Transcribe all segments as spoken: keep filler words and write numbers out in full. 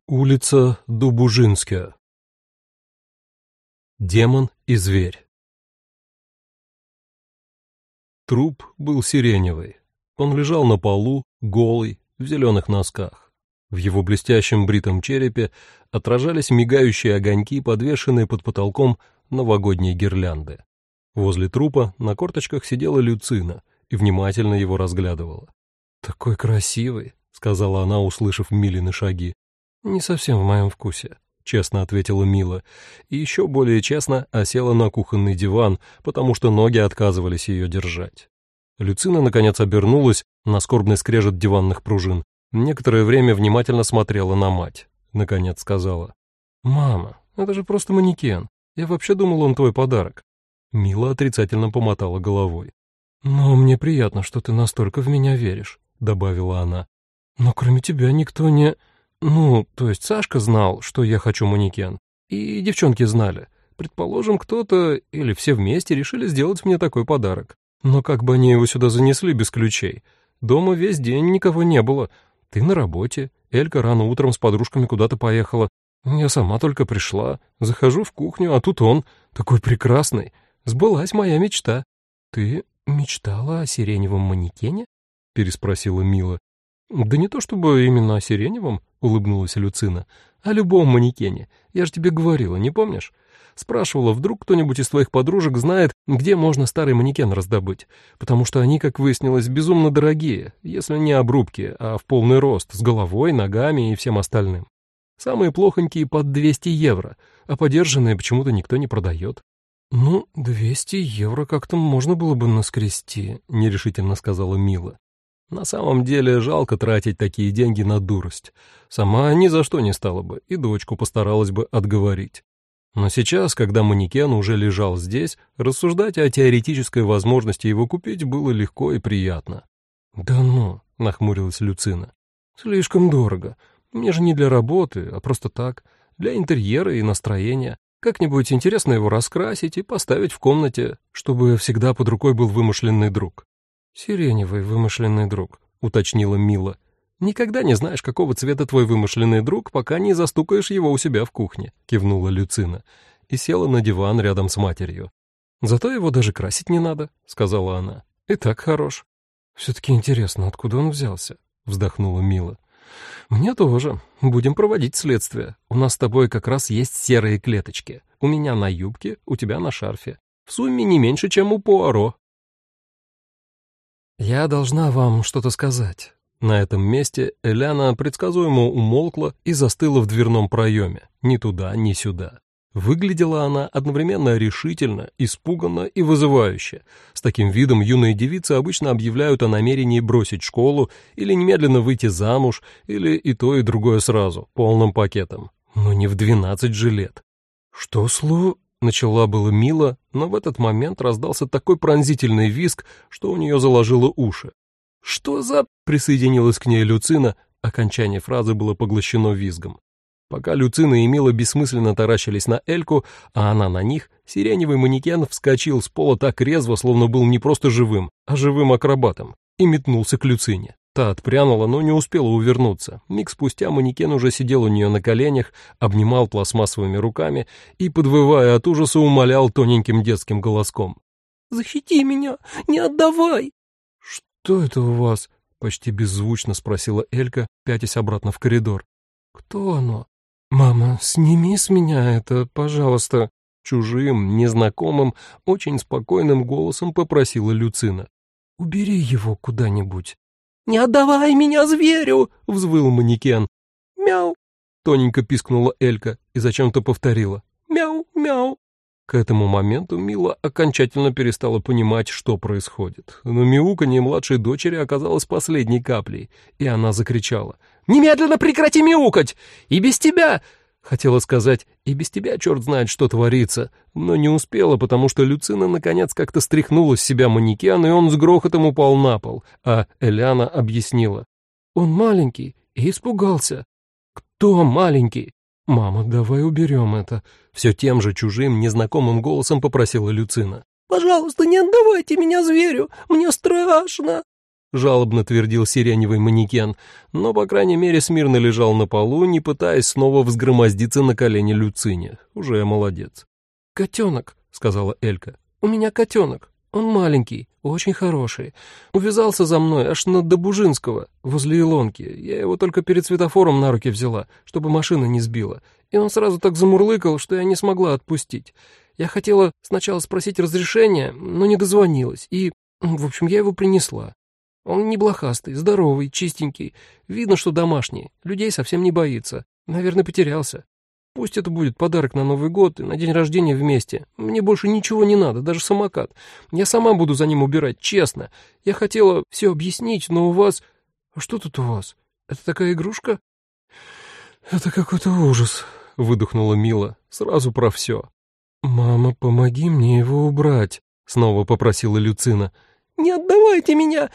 Улица Дубужинская. Демон и зверь. Труп был сиреневый. Он лежал на полу, голый, в зеленых носках. В его блестящем бритом черепе отражались мигающие огоньки, подвешенные под потолком новогодней гирлянды. Возле трупа на корточках сидела Люцина и внимательно его разглядывала. «Такой красивый», — сказала она, услышав Милины шаги. «Не совсем в моем вкусе», — честно ответила Мила, и еще более честно осела на кухонный диван, потому что ноги отказывались ее держать. Люцина, наконец, обернулась на скорбный скрежет диванных пружин. Некоторое время внимательно смотрела на мать. Наконец сказала: «Мама, это же просто манекен. Я вообще думала, он твой подарок». Мила отрицательно помотала головой. «Но мне приятно, что ты настолько в меня веришь», — добавила она. «Но кроме тебя никто не...» «Ну, то есть Сашка знал, что я хочу манекен, и девчонки знали. Предположим, кто-то или все вместе решили сделать мне такой подарок. Но как бы они его сюда занесли без ключей? Дома весь день никого не было. Ты на работе, Элька рано утром с подружками куда-то поехала. Я сама только пришла, захожу в кухню, а тут он, такой прекрасный. Сбылась моя мечта». «Ты мечтала о сиреневом манекене?» — переспросила Мила. «Да не то чтобы именно о сиреневом», — улыбнулась Люцина, — «о любом манекене. Я же тебе говорила, не помнишь? Спрашивала, вдруг кто-нибудь из твоих подружек знает, где можно старый манекен раздобыть, потому что они, как выяснилось, безумно дорогие, если не обрубки, а в полный рост, с головой, ногами и всем остальным. Самые плохонькие под двести евро, а подержанные почему-то никто не продает». «Ну, двести евро как-то можно было бы наскрести», — нерешительно сказала Мила. На самом деле жалко тратить такие деньги на дурость. Сама ни за что не стала бы, и дочку постаралась бы отговорить. Но сейчас, когда манекен уже лежал здесь, рассуждать о теоретической возможности его купить было легко и приятно. «Да ну», — нахмурилась Люцина, — «слишком дорого. Мне же не для работы, а просто так, для интерьера и настроения. Как-нибудь интересно его раскрасить и поставить в комнате, чтобы всегда под рукой был вымышленный друг». «Сиреневый вымышленный друг», — уточнила Мила. «Никогда не знаешь, какого цвета твой вымышленный друг, пока не застукаешь его у себя в кухне», — кивнула Люцина и села на диван рядом с матерью. «Зато его даже красить не надо», — сказала она. «И так хорош». «Все-таки интересно, откуда он взялся?» — вздохнула Мила. «Мне тоже. Будем проводить следствие. У нас с тобой как раз есть серые клеточки. У меня на юбке, у тебя на шарфе. В сумме не меньше, чем у Пуаро». «Я должна вам что-то сказать». На этом месте Эляна предсказуемо умолкла и застыла в дверном проеме, ни туда, ни сюда. Выглядела она одновременно решительно, испуганно и вызывающе. С таким видом юные девицы обычно объявляют о намерении бросить школу или немедленно выйти замуж, или и то, и другое сразу, полным пакетом. Но не в двенадцать же лет. «Что слу...» — начала было Мила, но в этот момент раздался такой пронзительный визг, что у нее заложило уши. «Что за...» — присоединилась к ней Люцина, окончание фразы было поглощено визгом. Пока Люцина и Мила бессмысленно таращились на Эльку, а она на них, сиреневый манекен вскочил с пола так резво, словно был не просто живым, а живым акробатом, и метнулся к Люцине. Та отпрянула, но не успела увернуться. Миг спустя манекен уже сидел у нее на коленях, обнимал пластмассовыми руками и, подвывая от ужаса, умолял тоненьким детским голоском: «Защити меня! Не отдавай!» «Что это у вас?» — почти беззвучно спросила Элька, пятясь обратно в коридор. «Кто оно?» «Мама, сними с меня это, пожалуйста!» Чужим, незнакомым, очень спокойным голосом попросила Люцина. «Убери его куда-нибудь». «Не отдавай меня зверю!» — взвыл манекен. «Мяу!» — тоненько пискнула Элька и зачем-то повторила. «Мяу, мяу!» К этому моменту Мила окончательно перестала понимать, что происходит. Но мяуканье младшей дочери оказалось последней каплей, и она закричала: «Немедленно прекрати мяукать! И без тебя!» Хотела сказать: «И без тебя черт знает, что творится», но не успела, потому что Люцина наконец как-то стряхнула с себя манекен, и он с грохотом упал на пол, а Эляна объяснила: «Он маленький и испугался». «Кто маленький?» «Мама, давай уберем это», — все тем же чужим, незнакомым голосом попросила Люцина. «Пожалуйста, не отдавайте меня зверю, мне страшно». — жалобно твердил сиреневый манекен, но, по крайней мере, смирно лежал на полу, не пытаясь снова взгромоздиться на колени Люцине. Уже молодец. «Котенок», — сказала Элька, — «у меня котенок. Он маленький, очень хороший. Увязался за мной аж на Добужинского, возле Илонки. Я его только перед светофором на руки взяла, чтобы машина не сбила. И он сразу так замурлыкал, что я не смогла отпустить. Я хотела сначала спросить разрешения, но не дозвонилась. И, в общем, я его принесла. Он не блохастый, здоровый, чистенький. Видно, что домашний, людей совсем не боится. Наверное, потерялся. Пусть это будет подарок на Новый год и на день рождения вместе. Мне больше ничего не надо, даже самокат. Я сама буду за ним убирать, честно. Я хотела все объяснить, но у вас... А что тут у вас? Это такая игрушка?» «Это какой-то ужас», — выдохнула Мила, сразу про все. «Мама, помоги мне его убрать», — снова попросила Люцина. «Не отдавайте меня!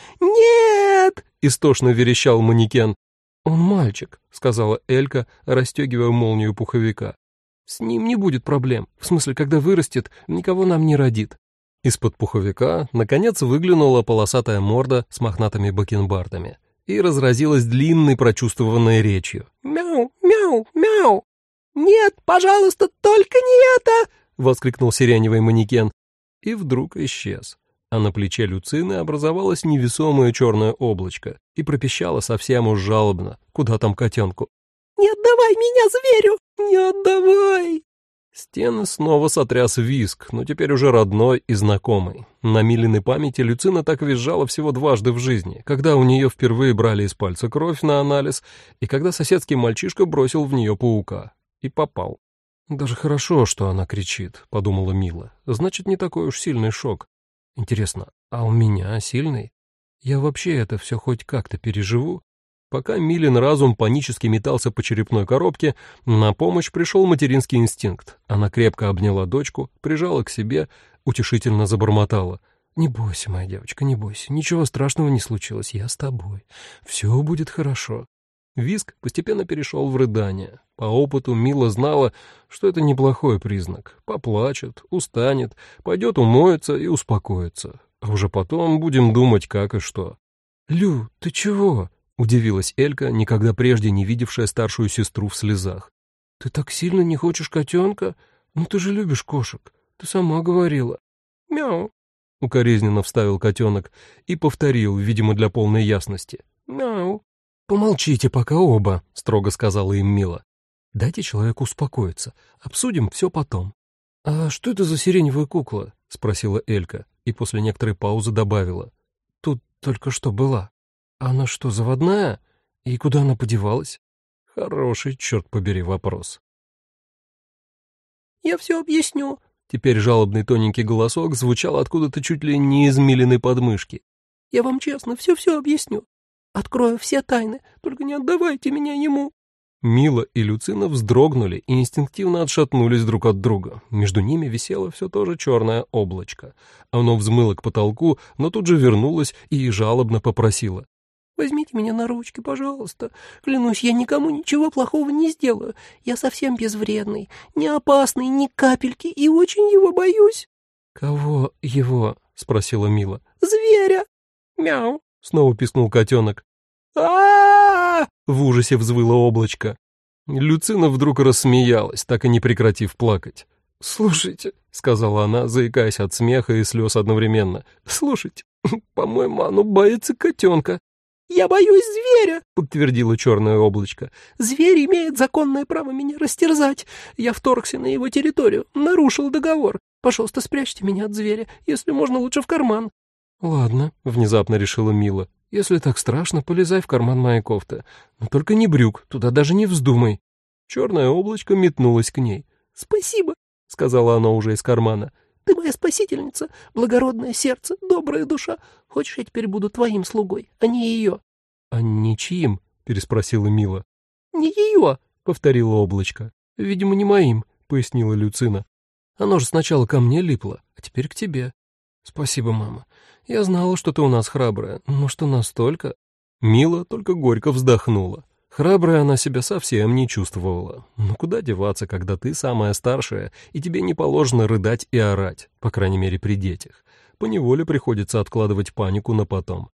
Нет!» — истошно верещал манекен. «Он мальчик», — сказала Элька, расстегивая молнию пуховика. «С ним не будет проблем. В смысле, когда вырастет, никого нам не родит». Из-под пуховика, наконец, выглянула полосатая морда с мохнатыми бакенбардами и разразилась длинной прочувствованной речью. «Мяу, мяу, мяу! Нет, пожалуйста, только не это!» — воскликнул сиреневый манекен. И вдруг исчез. А на плече Люцины образовалось невесомое черное облачко и пропищало совсем уж жалобно, куда там котенку. «Не отдавай меня зверю! Не отдавай!» Стены снова сотряс визг, но теперь уже родной и знакомый. На Милиной памяти Люцина так визжала всего дважды в жизни, когда у нее впервые брали из пальца кровь на анализ и когда соседский мальчишка бросил в нее паука. И попал. «Даже хорошо, что она кричит», — подумала Мила. «Значит, не такой уж сильный шок. Интересно, а у меня сильный? Я вообще это все хоть как-то переживу?» Пока Милин разум панически метался по черепной коробке, на помощь пришел материнский инстинкт. Она крепко обняла дочку, прижала к себе, утешительно забормотала. «Не бойся, моя девочка, не бойся. Ничего страшного не случилось. Я с тобой. Все будет хорошо». Визг постепенно перешел в рыдание. По опыту Мила знала, что это неплохой признак. Поплачет, устанет, пойдет умоется и успокоится. А уже потом будем думать, как и что. «Лю, ты чего?» — удивилась Элька, никогда прежде не видевшая старшую сестру в слезах. «Ты так сильно не хочешь котенка? Ну ты же любишь кошек. Ты сама говорила». «Мяу», — укоризненно вставил котенок и повторил, видимо, для полной ясности. «Мяу». «Помолчите пока оба», — строго сказала им Мила. «Дайте человеку успокоиться. Обсудим все потом». «А что это за сиреневая кукла?» — спросила Элька и после некоторой паузы добавила. «Тут только что была. Она что, заводная? И куда она подевалась?» Хороший, черт побери, вопрос. «Я все объясню». Теперь жалобный тоненький голосок звучал откуда-то чуть ли не из Милиной подмышки. «Я вам честно все-все объясню. Открою все тайны, только не отдавайте меня ему». Мила и Люцина вздрогнули и инстинктивно отшатнулись друг от друга. Между ними висело все то же черное облачко. Оно взмыло к потолку, но тут же вернулось и жалобно попросило. «Возьмите меня на ручки, пожалуйста. Клянусь, я никому ничего плохого не сделаю. Я совсем безвредный, не опасный ни капельки и очень его боюсь». «Кого его?» — спросила Мила. «Зверя». «Мяу», — снова пискнул котенок. а В ужасе взвыло облачко. Люцина вдруг рассмеялась, так и не прекратив плакать. «Слушайте», — сказала она, заикаясь от смеха и слез одновременно. «Слушайте, по-моему, оно боится котенка». «Я боюсь зверя», — подтвердило черное облачко. «Зверь имеет законное право меня растерзать. Я вторгся на его территорию, нарушил договор. Пожалуйста, спрячьте меня от зверя, если можно, лучше в карман». «Ладно», — внезапно решила Мила. «Если так страшно, полезай в карман моей кофты. Но только не брюк, туда даже не вздумай». Черное облачко метнулось к ней. «Спасибо», — сказала она уже из кармана. «Ты моя спасительница, благородное сердце, добрая душа. Хочешь, я теперь буду твоим слугой, а не ее?» «А не чьим?» — переспросила Мила. «Не ее», — повторила облачко. «Видимо, не моим», — пояснила Люцина. «Оно же сначала ко мне липло, а теперь к тебе». «Спасибо, мама. Я знала, что ты у нас храбрая, но что настолько...» Мила только горько вздохнула. Храброй она себя совсем не чувствовала. Ну куда деваться, когда ты самая старшая, и тебе не положено рыдать и орать, по крайней мере при детях. Поневоле приходится откладывать панику на потом.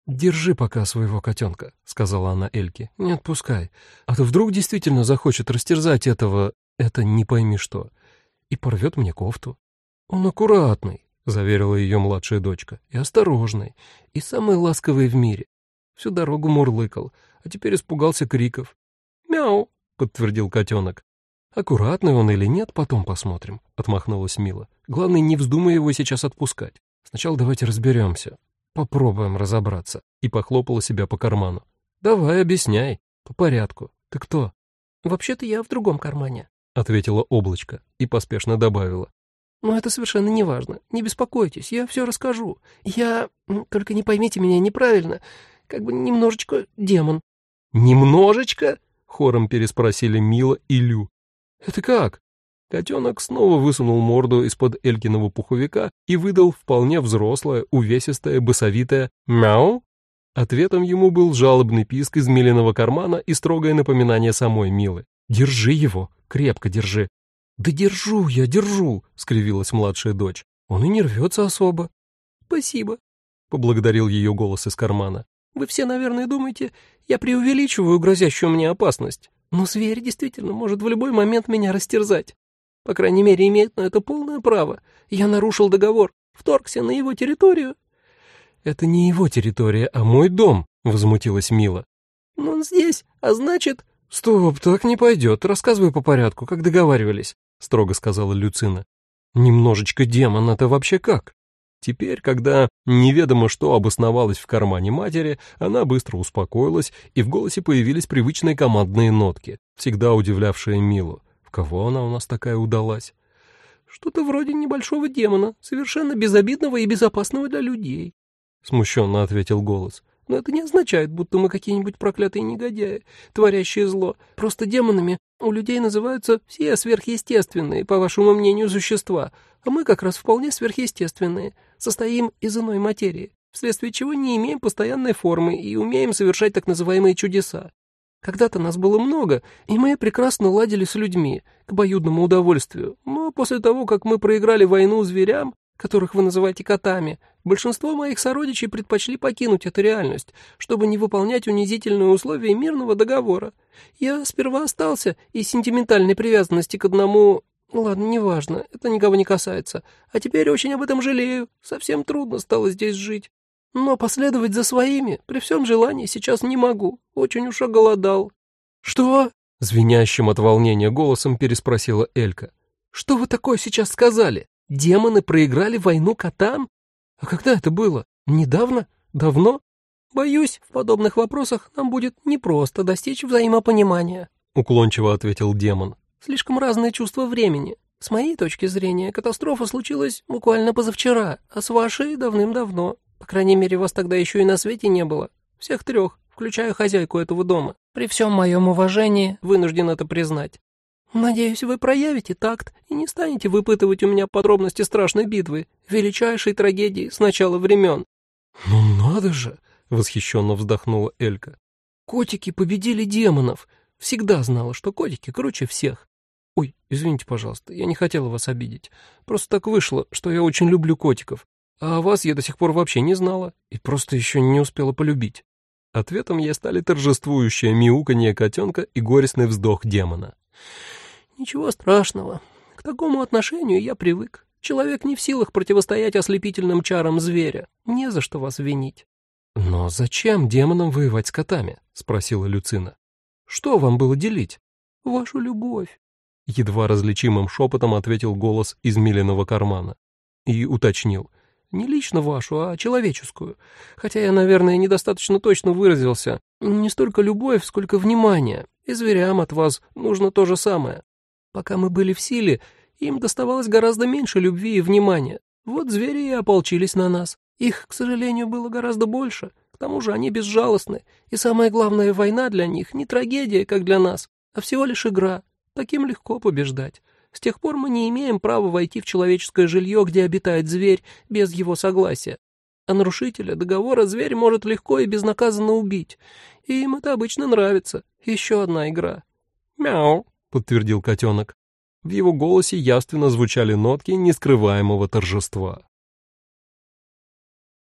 «Держи пока своего котенка», — сказала она Эльке, — «не отпускай, а то вдруг действительно захочет растерзать этого, это не пойми что, и порвет мне кофту». «Он аккуратный», — заверила ее младшая дочка, — «и осторожный, и самый ласковый в мире. Всю дорогу мурлыкал, а теперь испугался криков». «Мяу», — подтвердил котенок. «Аккуратный он или нет, потом посмотрим», — отмахнулась Мила. «Главное, не вздумай его сейчас отпускать. Сначала давайте разберемся. Попробуем разобраться». И похлопала себя по карману. «Давай, объясняй. По порядку. Ты кто?» «Вообще-то я в другом кармане», — ответила облачко и поспешно добавила. «Но это совершенно не важно. Не беспокойтесь, я все расскажу. Я... Только не поймите меня неправильно. Как бы немножечко демон». «Немножечко?» — хором переспросили Мила и Лю. «Это как?» Котенок снова высунул морду из-под Элькиного пуховика и выдал вполне взрослое, увесистое, басовитое «мяу». Ответом ему был жалобный писк из Милиного кармана и строгое напоминание самой Милы. «Держи его, крепко держи». «Да держу я, держу», — скривилась младшая дочь. «Он и не рвется особо». «Спасибо», — поблагодарил ее голос из кармана. «Вы все, наверное, думаете, я преувеличиваю грозящую мне опасность. Но зверь действительно может в любой момент меня растерзать. По крайней мере, имеет на это полное право. Я нарушил договор, вторгся на его территорию». «Это не его территория, а мой дом», — возмутилась Мила. «Но он здесь, а значит...» «Стоп, так не пойдет. Рассказывай по порядку, как договаривались», — строго сказала Люцина. «Немножечко демон, это вообще как?» Теперь, когда неведомо что обосновалось в кармане матери, она быстро успокоилась, и в голосе появились привычные командные нотки, всегда удивлявшие Милу. В кого она у нас такая удалась? «Что-то вроде небольшого демона, совершенно безобидного и безопасного для людей», — смущенно ответил голос. «Но это не означает, будто мы какие-нибудь проклятые негодяи, творящие зло. Просто демонами у людей называются все сверхъестественные, по вашему мнению, существа, а мы как раз вполне сверхъестественные, состоим из иной материи, вследствие чего не имеем постоянной формы и умеем совершать так называемые чудеса. Когда-то нас было много, и мы прекрасно ладили с людьми, к обоюдному удовольствию, но после того, как мы проиграли войну зверям, которых вы называете котами, большинство моих сородичей предпочли покинуть эту реальность, чтобы не выполнять унизительные условия мирного договора. Я сперва остался из сентиментальной привязанности к одному... Ладно, неважно, это никого не касается. А теперь очень об этом жалею, совсем трудно стало здесь жить. Но последовать за своими, при всем желании, сейчас не могу, очень уж оголодал». «Что?» — звенящим от волнения голосом переспросила Элька. «Что вы такое сейчас сказали? Демоны проиграли войну котам? А когда это было? Недавно? Давно? Боюсь, в подобных вопросах нам будет непросто достичь взаимопонимания», — уклончиво ответил демон. «Слишком разные чувства времени. С моей точки зрения, катастрофа случилась буквально позавчера, а с вашей — давным-давно. По крайней мере, вас тогда еще и на свете не было. Всех трех, включая хозяйку этого дома. При всем моем уважении, вынужден это признать. Надеюсь, вы проявите такт и не станете выпытывать у меня подробности страшной битвы, величайшей трагедии с начала времен». «Ну надо же!» — восхищенно вздохнула Элька. «Котики победили демонов. Всегда знала, что котики круче всех. Ой, извините, пожалуйста, я не хотела вас обидеть. Просто так вышло, что я очень люблю котиков. А вас я до сих пор вообще не знала и просто еще не успела полюбить». Ответом ей стали торжествующее мяуканье котенка и горестный вздох демона. «Ничего страшного. К такому отношению я привык. Человек не в силах противостоять ослепительным чарам зверя. Не за что вас винить». «Но зачем демонам воевать с котами?» — спросила Люцина. «Что вам было делить?» «Вашу любовь», — едва различимым шепотом ответил голос из Милиного кармана. И уточнил. «Не лично вашу, а человеческую. Хотя я, наверное, недостаточно точно выразился. Не столько любовь, сколько внимание. И зверям от вас нужно то же самое. Пока мы были в силе, им доставалось гораздо меньше любви и внимания. Вот звери и ополчились на нас. Их, к сожалению, было гораздо больше. К тому же они безжалостны. И самое главное, война для них не трагедия, как для нас, а всего лишь игра. Таким легко побеждать. С тех пор мы не имеем права войти в человеческое жилье, где обитает зверь, без его согласия. А нарушителя договора зверь может легко и безнаказанно убить. И им это обычно нравится. Еще одна игра». «Мяу», — подтвердил котенок. В его голосе явственно звучали нотки нескрываемого торжества.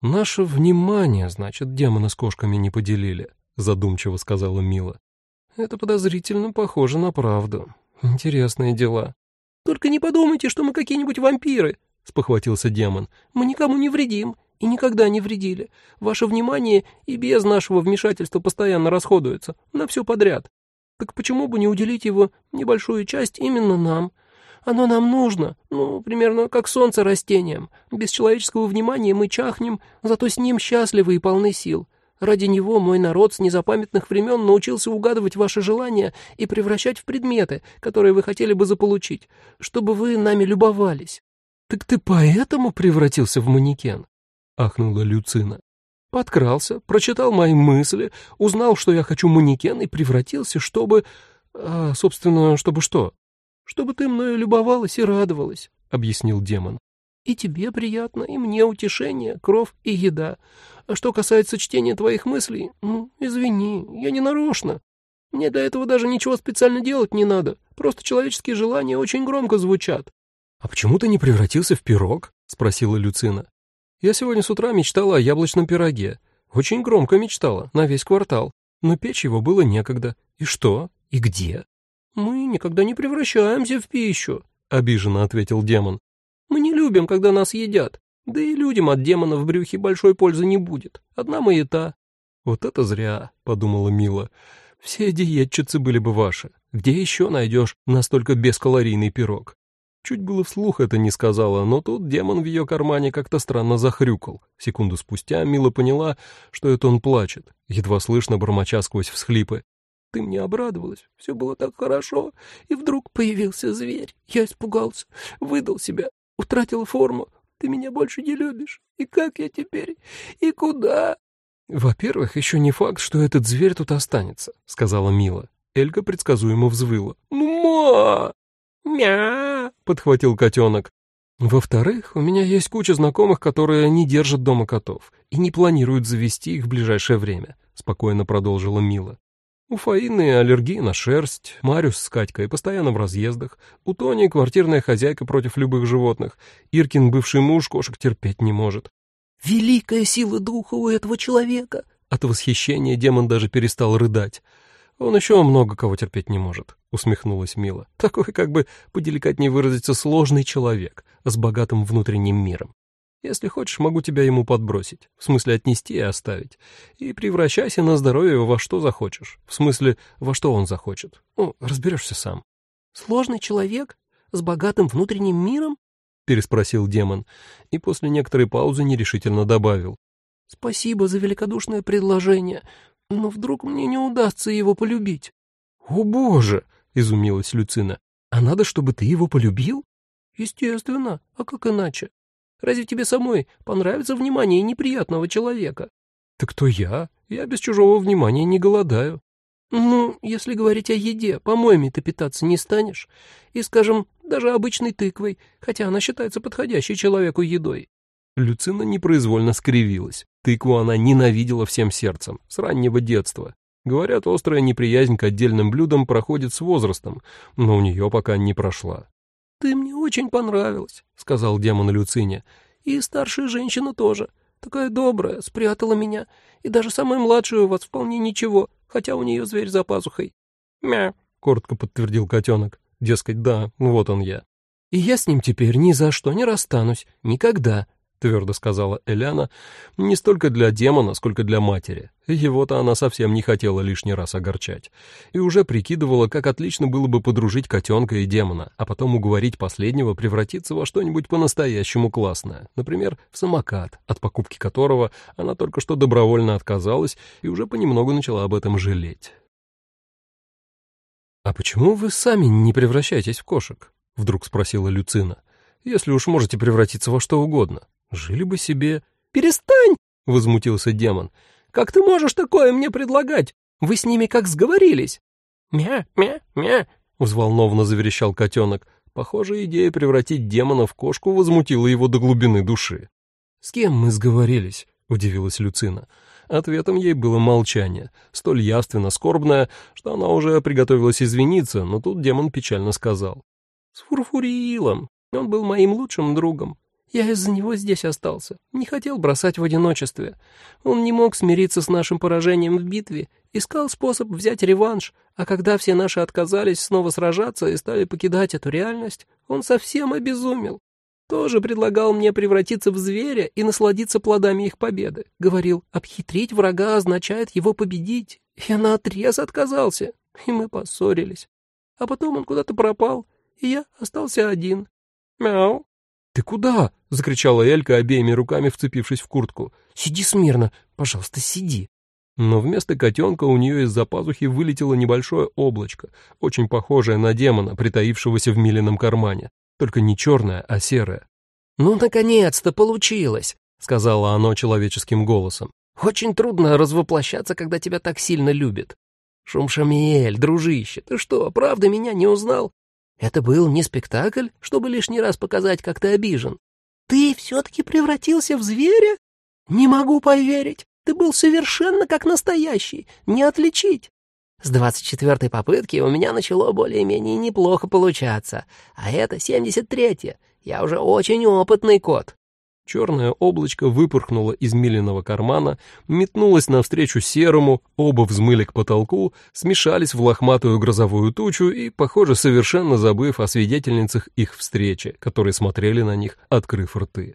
«Наше внимание, значит, демоны с кошками не поделили», — задумчиво сказала Мила. «Это подозрительно похоже на правду. Интересные дела». «Только не подумайте, что мы какие-нибудь вампиры», — спохватился демон. «Мы никому не вредим и никогда не вредили. Ваше внимание и без нашего вмешательства постоянно расходуется на все подряд. Так почему бы не уделить его небольшую часть именно нам? Оно нам нужно, ну, примерно как солнце растениям. Без человеческого внимания мы чахнем, зато с ним счастливы и полны сил. Ради него мой народ с незапамятных времен научился угадывать ваши желания и превращать в предметы, которые вы хотели бы заполучить, чтобы вы нами любовались». «Так ты поэтому превратился в манекен?» — ахнула Люцина. «Подкрался, прочитал мои мысли, узнал, что я хочу манекен, и превратился, чтобы... А, собственно, чтобы что?» «Чтобы ты мною любовалась и радовалась», — объяснил демон. «И тебе приятно, и мне утешение, кров и еда. А что касается чтения твоих мыслей, ну, извини, я не нарочно. Мне для этого даже ничего специально делать не надо, просто человеческие желания очень громко звучат». «А почему ты не превратился в пирог?» — спросила Люцина. «Я сегодня с утра мечтала о яблочном пироге. Очень громко мечтала, на весь квартал. Но печь его было некогда. И что? И где?» «Мы никогда не превращаемся в пищу», — обиженно ответил демон. «Мы не любим, когда нас едят. Да и людям от демона в брюхе большой пользы не будет. Одна маята». «Вот это зря», — подумала Мила. «Все диетчицы были бы ваши. Где еще найдешь настолько бескалорийный пирог?» Чуть было вслух это не сказала, но тут демон в ее кармане как-то странно захрюкал. Секунду спустя Мила поняла, что это он плачет, едва слышно бормоча сквозь всхлипы. «Ты мне обрадовалась, все было так хорошо, и вдруг появился зверь. Я испугался, выдал себя, утратил форму. Ты меня больше не любишь. И как я теперь? И куда?» «Во-первых, еще не факт, что этот зверь тут останется», — сказала Мила. Элька предсказуемо взвыла. «Ну, ма!» «Мя!» — подхватил котенок. «Во-вторых, у меня есть куча знакомых, которые не держат дома котов и не планируют завести их в ближайшее время», — спокойно продолжила Мила. «У Фаины аллергия на шерсть, Мариус с Катькой постоянно в разъездах, у Тони квартирная хозяйка против любых животных, Иркин бывший муж кошек терпеть не может». «Великая сила духа у этого человека!» От восхищения демон даже перестал рыдать. «Он еще много кого терпеть не может», — усмехнулась Мила. «Такой, как бы, поделикатнее выразиться, сложный человек с богатым внутренним миром. Если хочешь, могу тебя ему подбросить, в смысле отнести и оставить. И превращайся на здоровье во что захочешь, в смысле, во что он захочет. Ну, разберешься сам». «Сложный человек? С богатым внутренним миром?» — переспросил демон, и после некоторой паузы нерешительно добавил. «Спасибо за великодушное предложение. Но вдруг мне не удастся его полюбить». «О, боже!» — изумилась Люцина. «А надо, чтобы ты его полюбил?» «Естественно. А как иначе? Разве тебе самой понравится внимание неприятного человека?» «Так кто я? Я без чужого внимания не голодаю». «Ну, если говорить о еде, помоями ты питаться не станешь. И, скажем, даже обычной тыквой, хотя она считается подходящей человеку едой». Люцина непроизвольно скривилась. Тыкву она ненавидела всем сердцем, с раннего детства. Говорят, острая неприязнь к отдельным блюдам проходит с возрастом, но у нее пока не прошла. «Ты мне очень понравилась», — сказал демон Люцине. «И старшая женщина тоже. Такая добрая, спрятала меня. И даже самая младшая у вас вполне ничего, хотя у нее зверь за пазухой». «Мя», — коротко подтвердил котенок. Дескать, да, вот он я. «И я с ним теперь ни за что не расстанусь. Никогда», — твердо сказала Эляна, не столько для демона, сколько для матери. Его-то она совсем не хотела лишний раз огорчать. И уже прикидывала, как отлично было бы подружить котенка и демона, а потом уговорить последнего превратиться во что-нибудь по-настоящему классное. Например, в самокат, от покупки которого она только что добровольно отказалась и уже понемногу начала об этом жалеть. «А почему вы сами не превращаетесь в кошек?» — вдруг спросила Люцина. «Если уж можете превратиться во что угодно. Жили бы себе...» «Перестань!» — возмутился демон. «Как ты можешь такое мне предлагать? Вы с ними как сговорились?» «Мя, мя, мя!» — взволнованно заверещал котенок. Похоже, идея превратить демона в кошку возмутила его до глубины души. «С кем мы сговорились?» — удивилась Люцина. Ответом ей было молчание, столь явственно скорбное, что она уже приготовилась извиниться, но тут демон печально сказал. «С Фурфуриилом. Он был моим лучшим другом. Я из-за него здесь остался. Не хотел бросать в одиночестве. Он не мог смириться с нашим поражением в битве, искал способ взять реванш, а когда все наши отказались снова сражаться и стали покидать эту реальность, он совсем обезумел. Тоже предлагал мне превратиться в зверя и насладиться плодами их победы. Говорил, обхитрить врага означает его победить. Я наотрез отказался, и мы поссорились. А потом он куда-то пропал, и я остался один. Мяу. «Ты куда?» — закричала Элька, обеими руками вцепившись в куртку. «Сиди смирно, пожалуйста, сиди». Но вместо котенка у нее из-за пазухи вылетело небольшое облачко, очень похожее на демона, притаившегося в Милином кармане, только не черное, а серое. «Ну, наконец-то получилось», — сказала оно человеческим голосом. «Очень трудно развоплощаться, когда тебя так сильно любят. Шумшамиэль, дружище, ты что, правда меня не узнал? Это был не спектакль, чтобы лишний раз показать, как ты обижен. Ты все-таки превратился в зверя? Не могу поверить. Ты был совершенно как настоящий, не отличить. С двадцать четвёртой попытки у меня начало более-менее неплохо получаться, а это семьдесят третья. Я уже очень опытный кот». Черное облачко выпорхнуло из Милиного кармана, метнулось навстречу серому, оба взмыли к потолку, смешались в лохматую грозовую тучу и, похоже, совершенно забыв о свидетельницах их встречи, которые смотрели на них, открыв рты.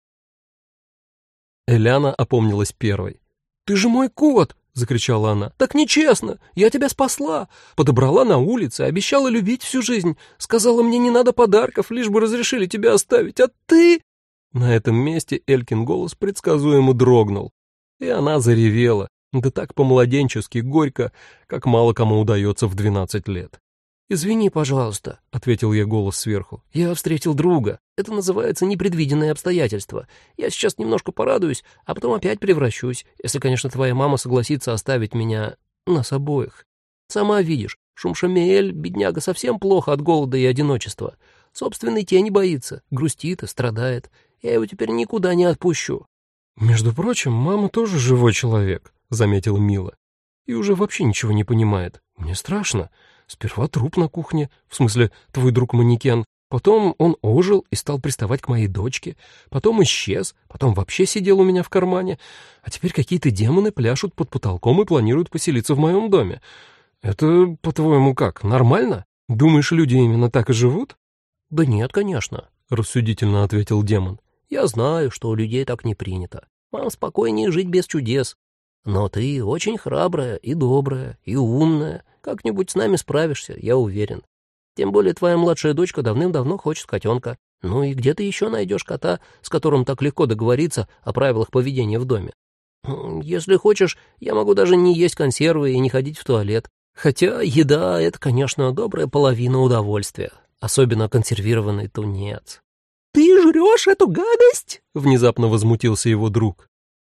Эляна опомнилась первой. «Ты же мой кот!» — закричала она. «Так нечестно! Я тебя спасла! Подобрала на улице, обещала любить всю жизнь, сказала мне не надо подарков, лишь бы разрешили тебя оставить, а ты...» На этом месте Элькин голос предсказуемо дрогнул, и она заревела, да так по-младенчески горько, как мало кому удается в двенадцать лет. «Извини, пожалуйста», — ответил ей голос сверху. «Я встретил друга. Это называется непредвиденные обстоятельства. Я сейчас немножко порадуюсь, а потом опять превращусь, если, конечно, твоя мама согласится оставить меня, нас обоих. Сама видишь, Шумшамиэль, бедняга, совсем плохо от голода и одиночества. Собственной тени боится, грустит и страдает. Я его теперь никуда не отпущу». «Между прочим, мама тоже живой человек», — заметила Мила. «И уже вообще ничего не понимает. Мне страшно. Сперва труп на кухне, в смысле, твой друг-манекен. Потом он ожил и стал приставать к моей дочке. Потом исчез, потом вообще сидел у меня в кармане. А теперь какие-то демоны пляшут под потолком и планируют поселиться в моем доме. Это, по-твоему, как, нормально? Думаешь, люди именно так и живут?» «Да нет, конечно», — рассудительно ответил демон. «Я знаю, что у людей так не принято. Вам спокойнее жить без чудес. Но ты очень храбрая и добрая, и умная. Как-нибудь с нами справишься, я уверен. Тем более твоя младшая дочка давным-давно хочет котенка. Ну и где ты еще найдешь кота, с которым так легко договориться о правилах поведения в доме? Если хочешь, я могу даже не есть консервы и не ходить в туалет. Хотя еда — это, конечно, добрая половина удовольствия, особенно консервированный тунец». «Ты жрешь эту гадость?» — внезапно возмутился его друг.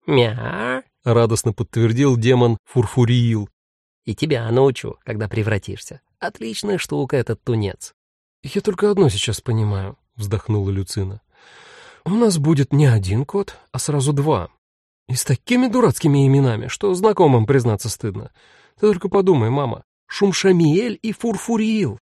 «Мя!» — радостно подтвердил демон Фурфуриил. «И тебя научу, когда превратишься. Отличная штука этот тунец». «Я только одно сейчас понимаю», — вздохнула Люцина. «У нас будет не один кот, а сразу два. И с такими дурацкими именами, что знакомым признаться стыдно. Ты только подумай, мама, Шумшамиэль и Фурфуриил.